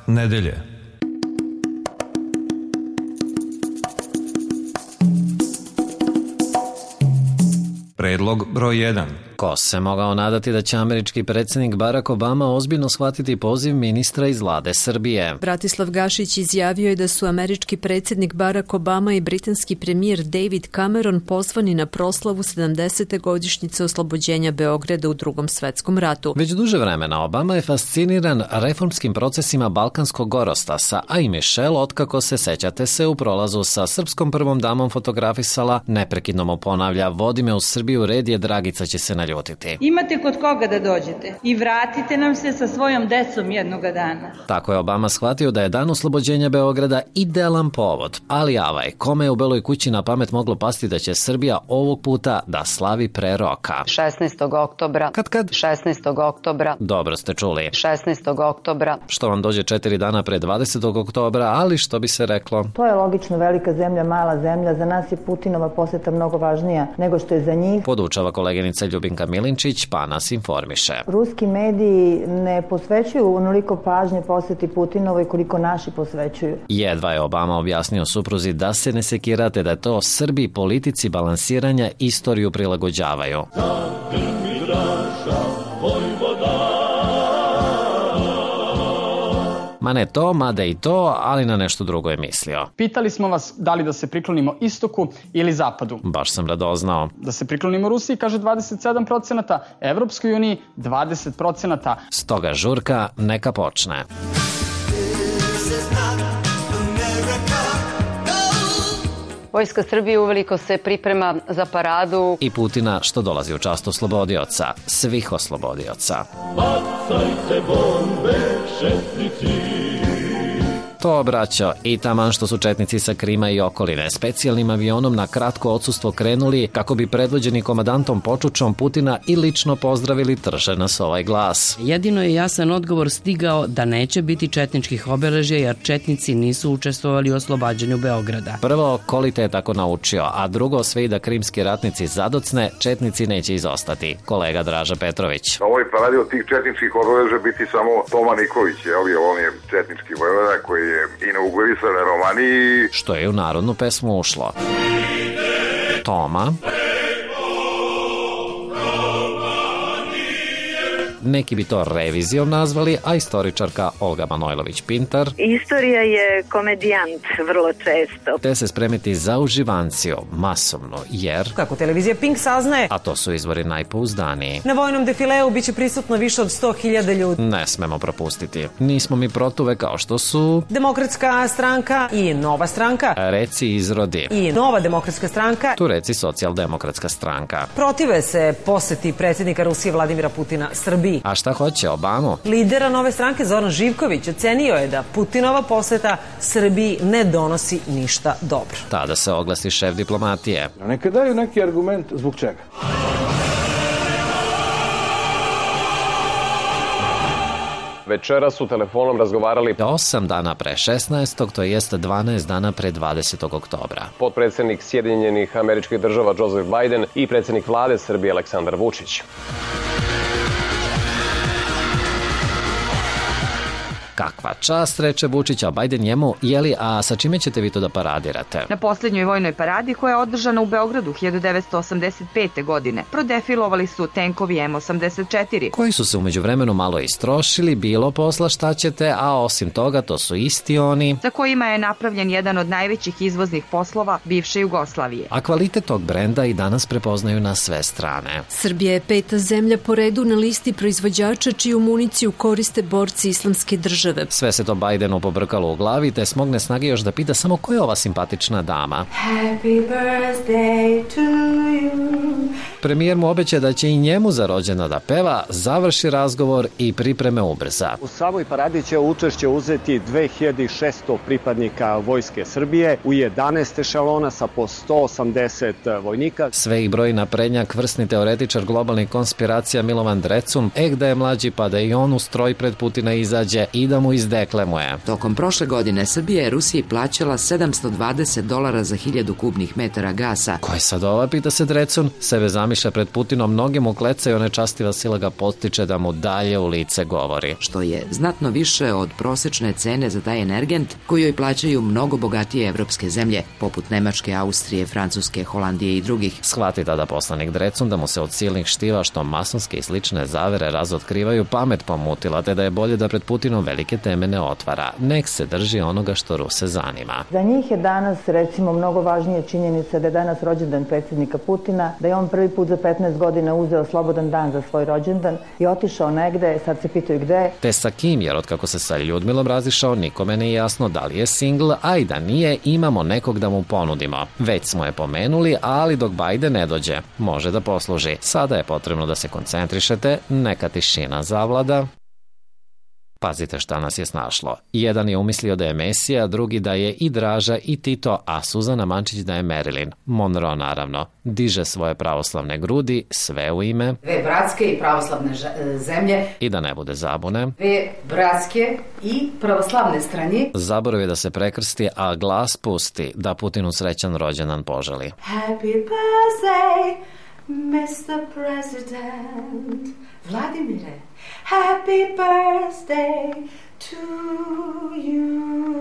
nedelje. Predlog broj 1. Ko se mogao nadati da će američki predsjednik Barack Obama ozbiljno shvatiti poziv ministra iz vlade Srbije? Bratislav Gašić izjavio je da su američki predsjednik Barack Obama i britanski premijer David Cameron pozvani na proslavu 70. godišnjice oslobođenja Beograda u Drugom svetskom ratu. Već duže vremena Obama je fasciniran reformskim procesima Balkanskog gorostasa, a i Michelle, otkako se, sećate se, u prolazu sa srpskom prvom damom fotografisala, neprekidno mu ponavlja: vodi me u Srbiju, red je, Dragica će se naljutiti. Imate kod koga da dođete i vratite nam se sa svojom decom jednoga dana. Tako je Obama shvatio da je dan oslobođenja Beograda idealan povod, ali avaj, kome je u Beloj kući na pamet moglo pasti da će Srbija ovog puta da slavi pre roka? 16. oktobra. Kad? 16. oktobra. Dobro ste čuli. 16. oktobra. Što vam dođe 4 dana pre 20. oktobra, ali što bi se reklo? To je logično, velika zemlja, mala zemlja. Za nas je Putinova poseta mnogo važnija nego što je za njih. Podučava koleginica Ljubinka Milinčić, pa nas informiše. Ruski mediji ne posvećuju onoliko pažnje poseti Putinovoj koliko naši posvećuju. Jedva je Obama objasnio supruzi da se ne sekirate, da to Srbi politici balansiranja istoriju prilagođavaju. Ma ne to, mada i to, ali na nešto drugo je mislio. Pitali smo vas da li da se priklonimo istoku ili zapadu. Baš sam radoznao. Da se priklonimo Rusiji, kaže 27%, Evropskoj uniji 20%. Stoga žurka neka počne. Vojska Srbije uveliko se priprema za paradu. I Putina što dolazi u čast oslobodioca, svih oslobodioca. Bacajte bombe, četnici. To, braćo, i taman što su četnici sa Krima i okoline specijalnim avionom na kratko odsustvo krenuli kako bi predvođeni komandantom Počučom Putina i lično pozdravili, trže nas ovaj glas. Jedino je jasan odgovor stigao da neće biti četničkih obeležja jer četnici nisu učestvovali u oslobađanju Beograda. Prvo, Kolite je tako naučio, a drugo, sve i da krimski ratnici zadocne, četnici neće izostati. Kolega Draža Petrović. Na ovoj paradi od tih četničkih obeležja biti samo Toma Nikolić, on je četnički vojvoda koji je inaugurisan na Romaniji. Što je u narodnu pesmu ušlo. Toma. Neki bi to revizijom nazvali, a istoričarka Olga Manojlović-Pintar. Istorija je komedijant vrlo često. Te se spremiti za uživanciju, masovno, jer... Kako televizija Pink saznaje... A to su izvori najpouzdaniji. Na vojnom defileu biće prisutno više od 100.000 ljudi. Ne smemo propustiti. Nismo mi protuve kao što su... Demokratska stranka i Nova stranka. Reci izrodi. I Nova demokratska stranka. Tu reci socijaldemokratska stranka. Protive se poseti predsjednika Rusije Vladimira Putina Srbiji. A šta hoće Obamu? Lidera Nove stranke Zoran Živković ocenio je da Putinova poseta Srbiji ne donosi ništa dobro. Tada se oglasi šef diplomatije. Neka daju neki argument zbog čega. Večera su telefonom razgovarali 8 dana pre 16. to jest 12 dana pre 20. oktobra. Potpredsjednik Sjedinjenih Američkih Država Joseph Biden i predsjednik vlade Srbije Aleksandar Vučić. Kakva čast, reče Vučić, a Biden njemu, jeli, a sa čime ćete vi to da paradirate? Na posljednjoj vojnoj paradi koja je održana u Beogradu 1985. godine prodefilovali su tenkovi M84. Koji su se umeđu vremenu malo istrošili, bilo posla šta ćete, a osim toga to su isti oni za kojima je napravljen jedan od najvećih izvoznih poslova bivše Jugoslavije. A kvalitet tog brenda i danas prepoznaju na sve strane. Srbija je 5. zemlja po redu na listi proizvođača čiju municiju koriste borci Islamske države. Sve se to Bidenu pobrkalo u glavi, te smogne snage još da pita samo ko je ova simpatična dama. Happy birthday to you. Premijer mu obeća da će i njemu za rođendan da peva, završi razgovor i pripreme ubrza. U samoj paradi će učešće uzeti 2600 pripadnika Vojske Srbije u 11 ešalona sa po 180 vojnika. Sve ih broji naprednjak, vrsni teoretičar globalnih konspiracija Milovan Drecun, da je mlađi pa da i on u stroj pred Putina izađe i da mu izdeklemuje. Tokom prošle godine Srbija je Rusiji plaćala $720 za 1000 kubnih metara gasa. Ko je sad ova, pita se Drecun, sebe zamišlja pred Putinom, mnogi mu klecaju, nečastiva sila ga postiče da mu dalje u lice govori. Što je znatno više od prosečne cene za taj energent koju joj plaćaju mnogo bogatije evropske zemlje, poput Nemačke, Austrije, Francuske, Holandije i drugih. Shvati tada poslanik Drecun da mu se od silnih štiva što masonske i slične zavere razotkrivaju pamet pomutila, te da je bolje da pred Putinom velike teme ne otvara. Nek se drži onoga što Ruse zanima. Za njih je danas, recimo, mnogo važnije činjenica da je danas rođendan predsjednika Putina, da je on prvi put za 15 godina uzeo slobodan dan za svoj rođendan i otišao negde, sad se pitaju gde. Te sa kim, jer otkako se sa Ljudmilom razišao, nikome nije jasno da li je singl, a i da nije, imamo nekog da mu ponudimo. Već smo je pomenuli, ali dok Biden ne dođe, može da posluži. Sada je potrebno da se koncentrišete, neka tišina zavlada. Pazite šta nas je snašlo. Jedan je umislio da je Mesija, drugi da je i Draža i Tito, a Suzana Mančić da je Marilyn. Monroe naravno. Diže svoje pravoslavne grudi, sve u ime dve bratske i pravoslavne zemlje. I da ne bude zabune, dve bratske i pravoslavne strane. Zaboravi da se prekrsti, a glas pusti da Putinu srećan rođendan poželi. Happy birthday, Mr. President. Vladimire, happy birthday to you.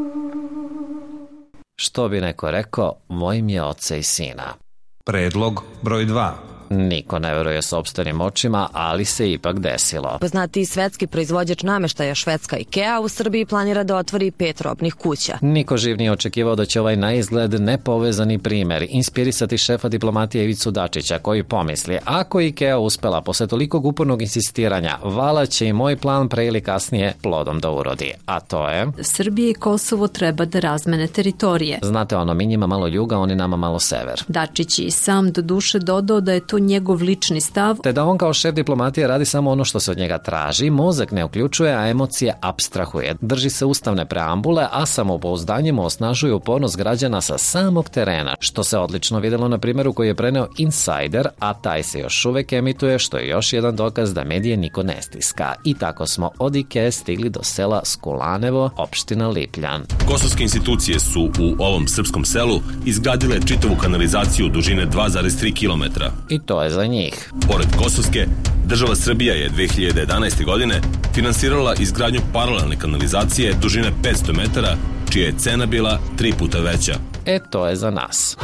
Što bi neko rekao, mojim je oca i sina. Predlog broj 2. Niko ne veruje sopstvenim očima, ali se ipak desilo. Poznatiji svetski proizvođač nameštaja švedska IKEA u Srbiji planira da otvori 5 robnih kuća. Niko živ nije očekivao da će ovaj na izgled nepovezani primer inspirisati šefa diplomatije Ivicu Dačića, koji pomisli, ako IKEA uspela posle tolikog upornog insistiranja, vala će i moj plan pre ili kasnije plodom da urodi. A to je... Srbije i Kosovo treba da razmene teritorije. Znate ono, mi njima malo juga, oni nama malo sever. Dačić i sam do duše dodao da je to njegov lični stav, te da on kao šef diplomatije radi samo ono što se od njega traži, mozak ne uključuje, a emocije apstrahuje. Drži se ustavne preambule, a samopouzdanje mu osnažuje upornost građana sa samog terena, što se odlično videlo na primjeru koji je preneo Insider, a taj se još uvek emituje, što je još jedan dokaz da medije niko ne stiska. I tako smo od Ike stigli do sela Skulanevo, opština Lipljan. Kosovske institucije su u ovom srpskom selu izgradile čitavu kanalizaciju dužine 2,3 km. I to je za njih. Pored Kosovske, država Srbija je 2011. godine finansirala izgradnju paralelne kanalizacije dužine 500 metara, čija je cena bila 3 puta veća. To je za nas.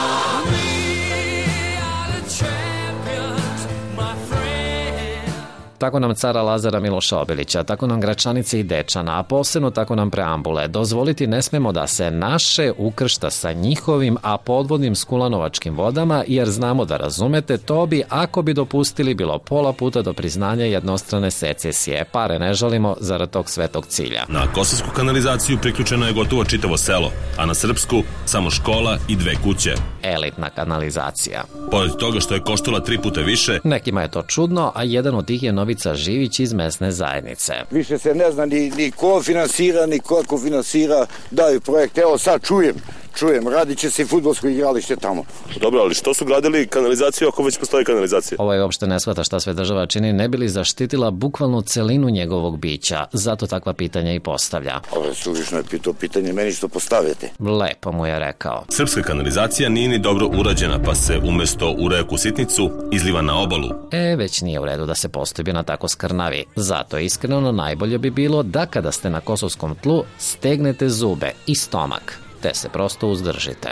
Tako nam cara Lazara Miloša Obilića, tako nam Gračanice i Dečana, a posebno tako nam preambule. Dozvoliti ne smemo da se naše ukršta sa njihovim, a podvodnim skulanovačkim vodama, jer znamo da razumete, to bi, ako bi dopustili, bilo pola puta do priznanja jednostrane secesije. Pare ne žalimo zarad tog svetog cilja. Na kosovsku kanalizaciju priključeno je gotovo čitavo selo, a na srpsku samo škola i 2 kuće. Elitna kanalizacija. Pored toga što je koštala 3 puta više, nekima je to čudno, a jedan od tih je Novica Živić iz mesne zajednice. Više se ne zna ni ko finansira, ni kako finansira, daju projekt. Evo sad čujem, radit će se i fudbalsko igralište tamo. Dobro, ali što su gradili kanalizaciju ako već postoji kanalizacija? Ovaj uopšte ne shvata šta sve država čini, ne bi li zaštitila bukvalnu celinu njegovog bića. Zato takva pitanja i postavlja. Ovo suvišno je pitao pitanje meni što postavljate. Lepo mu je rekao. Srpska kanalizacija nije ni dobro urađena, pa se umesto u reku Sitnicu izliva na obalu. Već nije u redu da se postoji na tako skrnavi. Zato iskreno najbolje bi bilo da kada ste na kosovskom tlu stegnete zube i stomak, te se prosto uzdržite.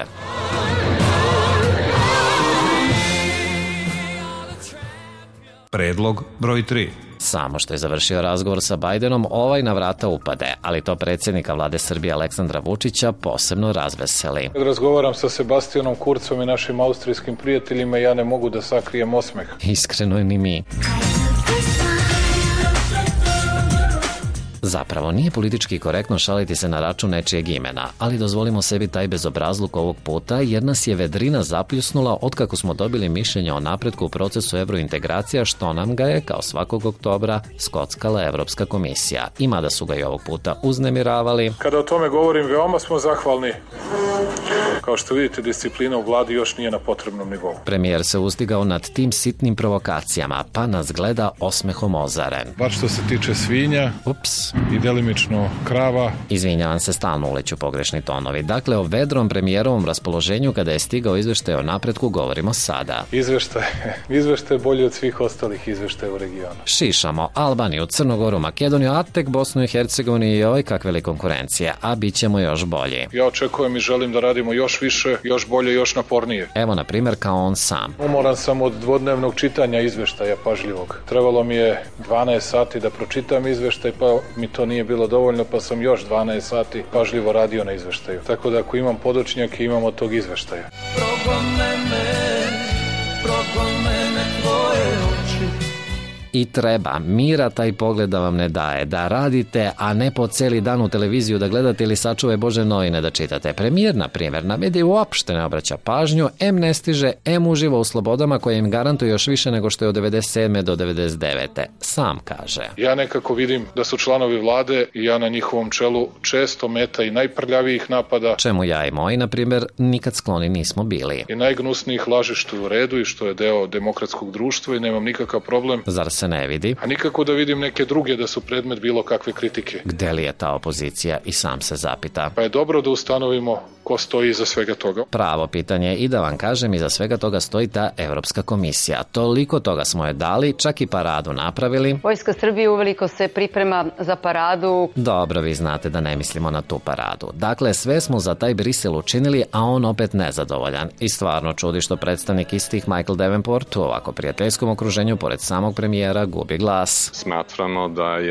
Predlog broj 3. Samo što je završio razgovor sa Bajdenom, ovaj na vrata upade, ali to predsjednika vlade Srbije Aleksandra Vučića posebno razveseli. Kad razgovaram sa Sebastianom Kurcom i našim austrijskim prijateljima, ja ne mogu da sakrijem osmeh. Iskreno ni mi. Zapravo, nije politički korektno šaliti se na račun nečijeg imena, ali dozvolimo sebi taj bezobrazluk ovog puta, jer nas je vedrina zapljusnula otkako smo dobili mišljenje o napretku u procesu evrointegracija, što nam ga je, kao svakog oktobra, skockala Evropska komisija. I mada su ga i ovog puta uznemiravali. Kada o tome govorim, veoma smo zahvalni Kao što vidite, disciplina u vladi još nije na potrebnom nivou. Premijer se uzdigao nad tim sitnim provokacijama, pa nas gleda osmehom ozaren. Bar što se tiče svinja i delimično krava. Izvinjavam se, stalno uleću pogrešni tonovi. Dakle, o vedrom premijerovom raspoloženju kada je stigao izveštaj o napretku govorimo sada. Izveštaj je bolji od svih ostalih izveštaja u regionu. Šišamo Albaniju, Crnogoru, Makedoniju, a tek Bosnu i Hercegovini i oj kakve li konkurencije, a bit ćemo još bolji. Ja očekujem i želim da radimo još više, još bolje, još napornije. Evo, na primjer, kao on sam. Umoran sam od dvodnevnog čitanja izveštaja pažljivog. Trebalo mi je 12 sati da pročitam izveštaj, pa mi to nije bilo dovoljno, pa sam još 12 sati pažljivo radio na izveštaju. Tako da ako imam podočnjake, imam od tog izveštaja. I treba, mira taj pogled da vam ne daje, da radite, a ne po cijeli dan u televiziju da gledate ili sačuvaj Bože novine da čitate. Premijer, na primjer, na medije uopšte ne obraća pažnju, em ne stiže, em uživa u slobodama koje im garantuju još više nego što je od 97. do 99. Sam kaže. Ja nekako vidim da su članovi vlade i ja na njihovom čelu često meta i najprljavijih napada. Čemu ja i moji, na primjer, nikad skloni nismo bili. I najgnusnijih laži što je u redu i što je deo demokratskog društva i nemam nikakav problem. Zar se ne vidi? A nikako da vidim neke druge da su predmet bilo kakve kritike. Gde li je ta opozicija i sam se zapita. Pa je dobro da ustanovimo ko stoji iza svega toga. Pravo pitanje i da vam kažem, iza svega toga stoji ta Evropska komisija. Toliko toga smo je dali, čak i paradu napravili. Vojska Srbije uveliko se priprema za paradu. Dobro, vi znate da ne mislimo na tu paradu. Dakle, sve smo za taj Brisel učinili, a on opet nezadovoljan. I stvarno čudi što predstavnik istih Michael Davenport u ovako prijateljskom okruženju pored samog premijera gubi glas. Smatramo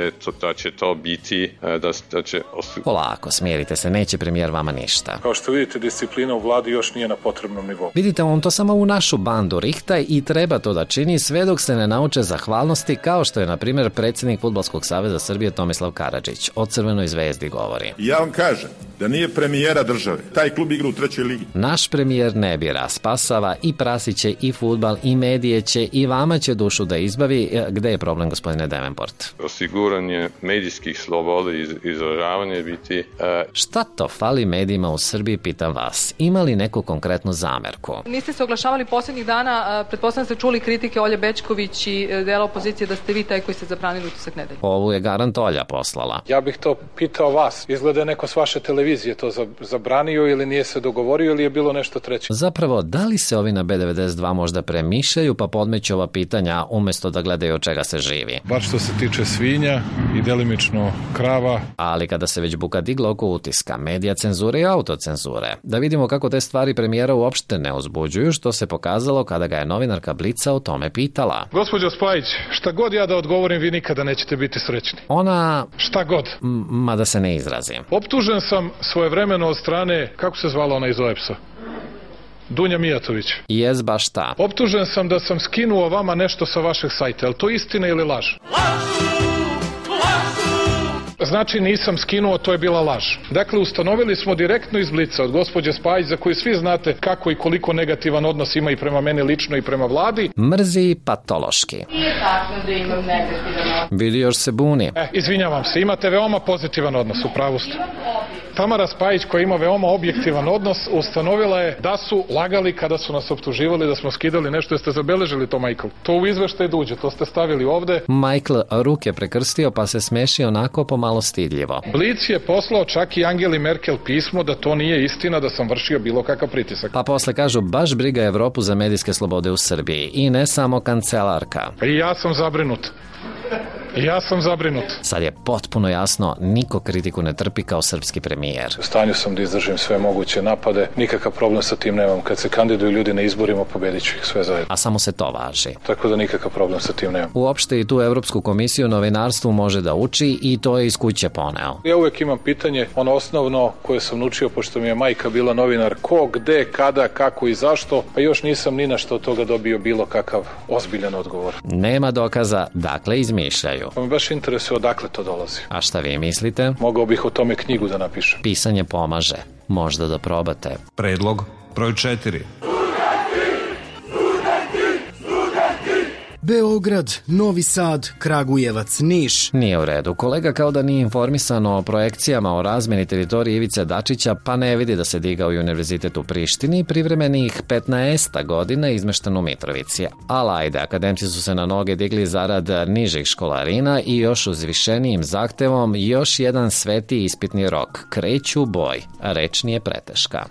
da će to biti, da će... Polako, smirite se, neće premijer vama ništa. Kao što vidite, disciplina u vladi još nije na potrebnom nivou. Vidite, on to samo u našu bandu rihta i treba to da čini sve dok se ne nauče zahvalnosti, kao što je, na primjer, predsjednik Fudbalskog saveza Srbije Tomislav Karadžić o Crvenoj zvezdi govori. Ja vam kažem da nije premijera države. Taj klub igra u 3. ligi. Naš premijer ne bira, spasava i prasiće i fudbal i medije će i vama će dušu da izbavi. Gde je problem, gospodine Davenport? Osiguranje medijskih sloboda i izražavanje biti... Šta to fali medijima u Srbiji, pitam vas. Ima li neku konkretnu zamerku? Niste se oglašavali posljednjih dana, pretpostavljam ste čuli kritike Olje Bećković i dela opozicije da ste vi taj koji ste zabranili Utisak nedelje. Ovu je garant Olja poslala. Ja bih to pitao vas. Izgleda je neko s vaše televizije to zabranio ili nije se dogovorio ili je bilo nešto treće. Zapravo, da li se ovi na B92 možda premišljaju pa podmeću ova pitanja umjesto da gledaju od čega se živi? Bar što se tiče svinja i delimično krava. Ali kada se već buka digla oko Utiska, medija cenzure i autocenzure, da vidimo kako te stvari premijera uopšte ne uzbuđuju, što se pokazalo kada ga je novinarka Blica o tome pitala. Gospođo Spajić, šta god ja da odgovorim, vi nikada nećete biti srećni. Ona... Šta god. Ma da se ne izrazim. Optužen sam svojevremeno od strane, kako se zvala ona iz OEPS-a? Dunja Mijatović. Jes baš ta. Optužen sam da sam skinuo vama nešto sa vašeg sajta. Je li to istina ili laž? Znači nisam skinuo, to je bila laž. Dakle, ustanovili smo direktno iz Blica od gospođe Spajić, za koju svi znate kako i koliko negativan odnos ima i prema meni lično i prema vladi. Mrzi patološki. Nije tačno da imam negativan odnos. Vidi, još se buni. Izvinjavam se, imate veoma pozitivan odnos, u pravu ste. Tamara Spajić, koja ima veoma objektivan odnos, ustanovila je da su lagali kada su nas optuživali da smo skidali nešto. Jeste zabeležili to, Michael? To u izveštaj duđe, to ste stavili ovde. Michael ruke prekrstio pa se smeši onako pomalo stidljivo. Blic je poslao čak i Angeli Merkel pismo da to nije istina, da sam vršio bilo kakav pritisak. Pa posle kažu baš briga Evropu za medijske slobode u Srbiji i ne samo kancelarka. I ja sam zabrinut. Ja sam zabrinut. Sad je potpuno jasno, niko kritiku ne trpi kao srpski premijer. U stanju sam da izdržim sve moguće napade, nikakav problem sa tim nemam. Kad se kandiduju ljudi na izborima, pobedit ću ih sve zajedno. A samo se to važi. Tako da nikakav problem sa tim nemam. Uopšte i tu Evropsku komisiju novinarstvu može da uči i to je iz kuće poneo. Ja uvek imam pitanje, ono osnovno koje sam naučio, pošto mi je majka bila novinar, ko, gde, kada, kako i zašto, pa još nisam ni na što od toga dobio bilo kakav ozbiljan odgovor. Nema dokaza, dakle izmišljaju. Pa me baš interesuje odakle to dolazi. A šta vi mislite? Mogao bih o tome knjigu da napišem. Pisanje pomaže. Možda da probate. Predlog broj 4. Beograd, Novi Sad, Kragujevac, Niš. Nije u redu. Kolega kao da nije informisan o projekcijama o razmeni teritorije Ivice Dačića, pa ne vidi da se digao i univerzitet u Prištini, privremenih 15 godina izmešten u Mitrovici. Ali ajde, akademci su se na noge digli zarad nižih školarina i još uzvišenijim zahtevom još jedan sveti ispitni rok. Kreću u boj, a reč nije preteška.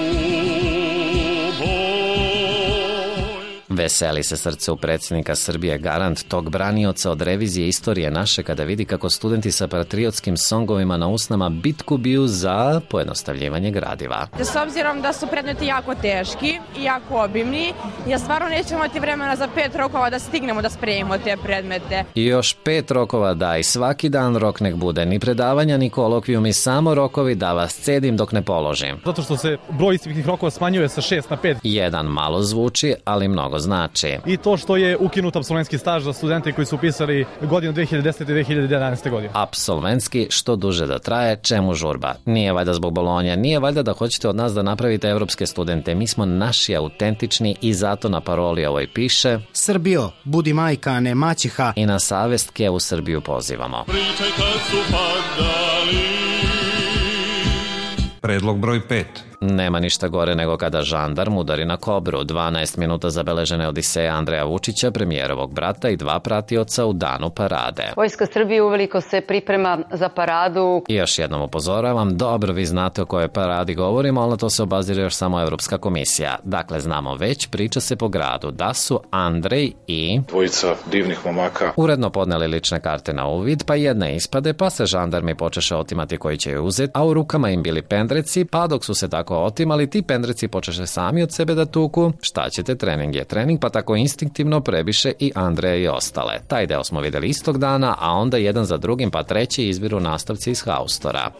Veseli se srce u predsjednika Srbije, garant tog branioca od revizije istorije naše, kada vidi kako studenti sa patriotskim songovima na usnama bitku biju za pojednostavljivanje gradiva. S obzirom da su predmeti jako teški i jako obimni, ja stvarno nećemo imati vremena za 5 rokova da stignemo da spremimo te predmete. I još 5 rokova daj, svaki dan rok nek bude, ni predavanja, ni kolokvijumi, samo rokovi da vas cedim dok ne položim. Zato što se broj ispitnih rokova smanjuje sa 6 na 5. Jedan malo zvuči, ali mnogo znači. I to što je ukinut apsolventski staž za studente koji su upisali godinu 2010. i 2011. godine. Apsolventski, što duže da traje, čemu žurba? Nije valjda zbog Bolonja, nije valjda da hoćete od nas da napravite evropske studente. Mi smo naši, autentični i zato na paroli ovoj piše: Srbijo, budi majka, a ne maćeha. I na savest u Srbiju pozivamo. Predlog broj 5. Nema ništa gore nego kada žandarm udari na kobru. 12 minuta zabeležene odiseje Andreja Vučića, premijerovog brata i 2 pratioca u danu parade. Vojska Srbije uveliko se priprema za paradu. I još jednom upozoravam, dobro vi znate o kojoj paradi govorimo, ali na to se obazira još samo Evropska komisija. Dakle, znamo već, priča se po gradu da su Andrej i dvojica divnih momaka uredno podneli lične karte na uvid, pa jedne ispade, pa se žandarmi počeše otimati koji će je uzeti, a u rukama im bili pendreci, pa dok su se tako otimali, ti pendreci počeše sami od sebe da tuku. Šta ćete, trening je trening, pa tako instinktivno prebiše i Andreja i ostale. Taj deo smo videli istog dana, a onda jedan za drugim pa treći izbiru nastavci iz haustora.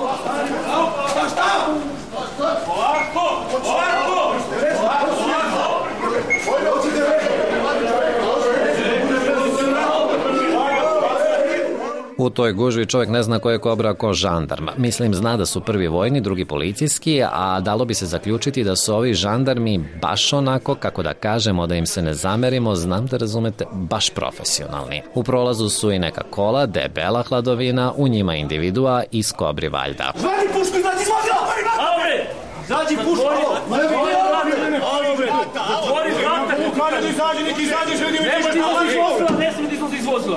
U toj gužvi čovjek ne zna ko je kobra, ko žandarm. Mislim, zna da su prvi vojni, drugi policijski, a dalo bi se zaključiti da su ovi žandarmi baš onako, kako da kažemo, da im se ne zamerimo, znam da razumete, baš profesionalni. U prolazu su i neka kola, debela hladovina, u njima individua iz kobri valjda. Zvani pušku, izađi iz vozila! Alobre! Izađi pušku! Alobre! Otvori vrata! Kada da izađi, neki izađeš, ljudi iz vozila!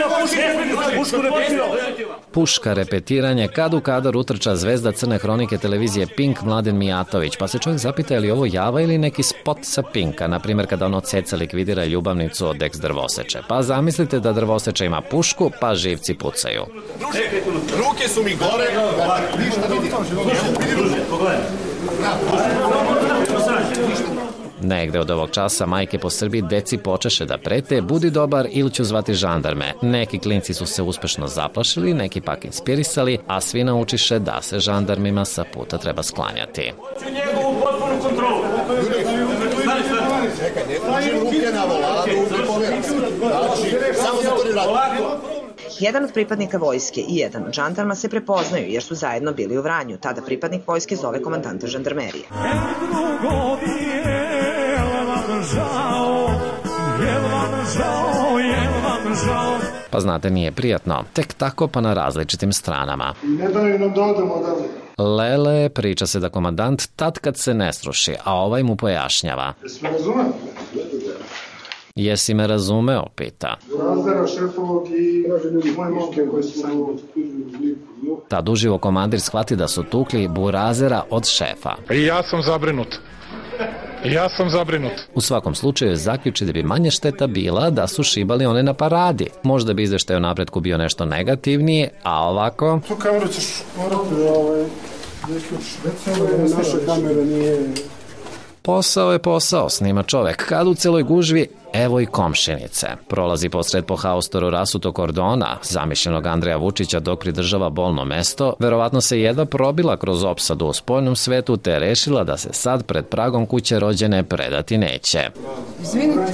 Puška repetiranje, kad u kadar utrča zvezda crne hronike televizije Pink Mladen Mijatović, pa se čovjek zapita je li ovo java ili neki spot sa Pinka, na primjer kada ono ceca likvidira ljubavnicu od ex drvoseče. Pa zamislite da drvoseče ima pušku, pa živci pucaju. Ruke su mi gore, ništa vidim. Negde od ovog časa majke po Srbiji deci počeše da prete: budi dobar ili ću zvati žandarme. Neki klinci su se uspešno zaplašili, neki pak inspirisali, a svi naučiše da se žandarmima sa puta treba sklanjati. Njegovu potpunu kontrolu. Čekaj, ne držim ruke na voladu, ne poveram se. Znači, samo za to ne radim. Jedan od pripadnika vojske i jedan od žandarma se prepoznaju jer su zajedno bili u Vranju. Tada pripadnik vojske zove komandanta žandarmerije. Pa znate, nije prijatno. Tek tako pa na različitim stranama. Ne daju nam da odemo dalje. Lele, priča se da komandant tad kad se ne sruši, a ovaj mu pojašnjava. Jesi me razumeo? Jesi me razumeo, pita. Razara šefovog i moje momke koji su sa mnom. Tad uživo komandir shvati da su tukli burazera od šefa. I ja sam zabrinut. U svakom slučaju zaključi da bi manje šteta bila da su šibali one na paradi. Možda bi izveštaj o napretku bio nešto negativniji, a ovako... Tu kameru ćeš morati naša kamera nije... Posao je posao, snima čovek. Kad u celoj gužvi, evo i komšinice. Prolazi posred po haustoru rasuto kordona, zamišljenog Andreja Vučića dok pridržava bolno mesto, verovatno se jedva probila kroz opsadu u spoljnom svetu te rešila da se sad pred pragom kuće rođene predati neće. Izvinite.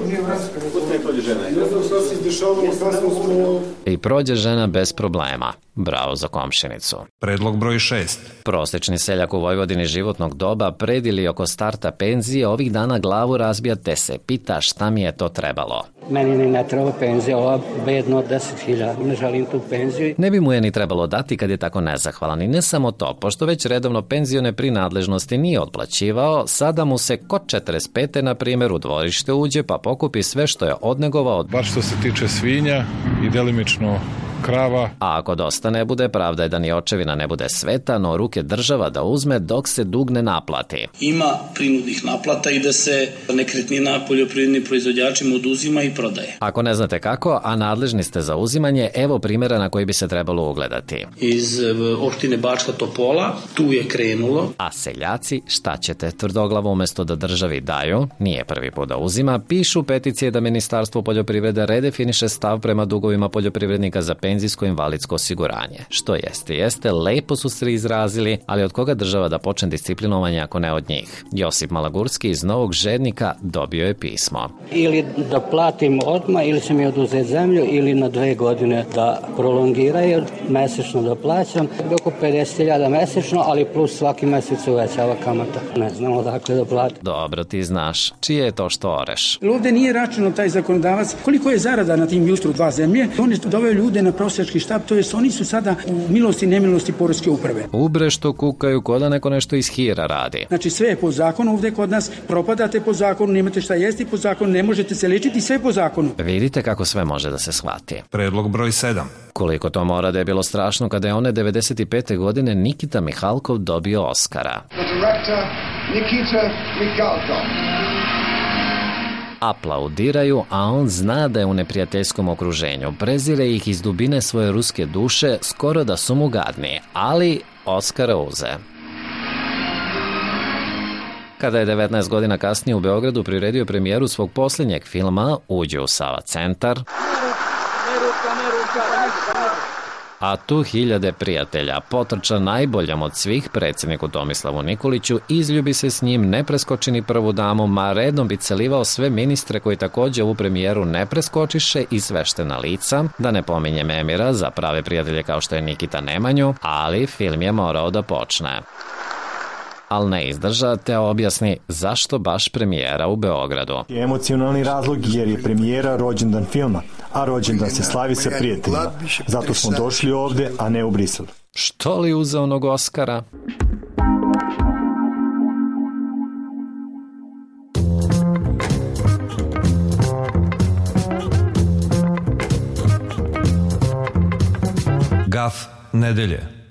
I prođe žena bez problema. Bravo za komšinicu. Predlog broj 6. Prosečni seljak u Vojvodini životnog doba pred ili oko starta penzije ovih dana glavu razbija te se pita šta mi je to trebalo. Meni ni ne treba penzija, ova bedno od 10.000, ne želim tu penziju. Ne bi mu je ni trebalo dati kad je tako nezahvalan. I ne samo to, pošto već redovno penzione prinadležnosti nije otplaćivao, sada mu se kod 45. na primjer u dvorište uđe pa pokupi sve što je odnegovao. Baš što se tiče svinja i delimično krava. A ako dosta ne bude, pravda je da ni očevina ne bude sveta, no ruke država da uzme dok se dug ne naplati. Ima prinudnih naplata i da se nekretnina poljoprivrednim proizvođačima oduzima i prodaje. Ako ne znate kako, a nadležni ste za uzimanje, evo primjera na koji bi se trebalo ugledati. Iz opštine Bačka Topola, tu je krenulo. A seljaci, šta ćete? Tvrdoglavo umjesto da državi daju, nije prvi put da uzima, pišu peticije da Ministarstvo poljoprivrede redefiniše stav prema dugovima poljoprivrednika za penzijsko-invalidsko osiguranje. Što jeste, lepo su se izrazili, ali od koga država da počne disciplinovanje ako ne od njih? Josip Malagurski iz Novog Žednika dobio je pismo. Ili da platim odmah, ili će mi oduzeti zemlju, ili na 2 godine da prolongiraju, mesečno da plaćam, oko 50.000 mesečno, ali plus svaki mesec uvećava kamata. Ne znam odakle da platim. Dobro, ti znaš. Čije je to što oreš? Ovde nije računao taj zakonodavac koliko je zarada na tim Justru 2 zemlje. On je doveo ljude na prosjački štab, to jest oni su sada u milosti i nemilosti poreske uprave. Ubre što kukaju ko da neko nešto iz hira radi. Znači sve je po zakonu ovde kod nas, propadate po zakonu, nemate šta jesti po zakonu, ne možete se lečiti, sve po zakonu. Vidite kako sve može da se shvati. Predlog broj 7. Koliko to mora da je bilo strašno kada je one 95. godine Nikita Mihalkov dobio Oskara. Nikita Mikhalkov. Aplaudiraju, a on zna da je u neprijateljskom okruženju. Prezire ih iz dubine svoje ruske duše, skoro da su mu gadni, ali Oskara uze. Kada je 19 godina kasnije u Beogradu priredio premijeru svog posljednjeg filma, uđe u Sava centar, a tu hiljade prijatelja potrča najboljom od svih predsjedniku Tomislavu Nikoliću, izljubi se s njim, ne preskoči ni prvu damu, ma redom bi celivao sve ministre koji također ovu premijeru ne preskočiše i sveštena lica, da ne pominjem Emira, za prave prijatelje kao što je Nikita Nemanju, ali film je morao da počne. Ali ne izdrža, te objasni zašto baš premijera u Beogradu. Emocionalni razlog jer je premijera rođendan filma, a rođendan se slavi sa prijateljima. Zato smo došli ovde, a ne u Brisel. Što li uzeo onog Oskara? Gaf nedelje.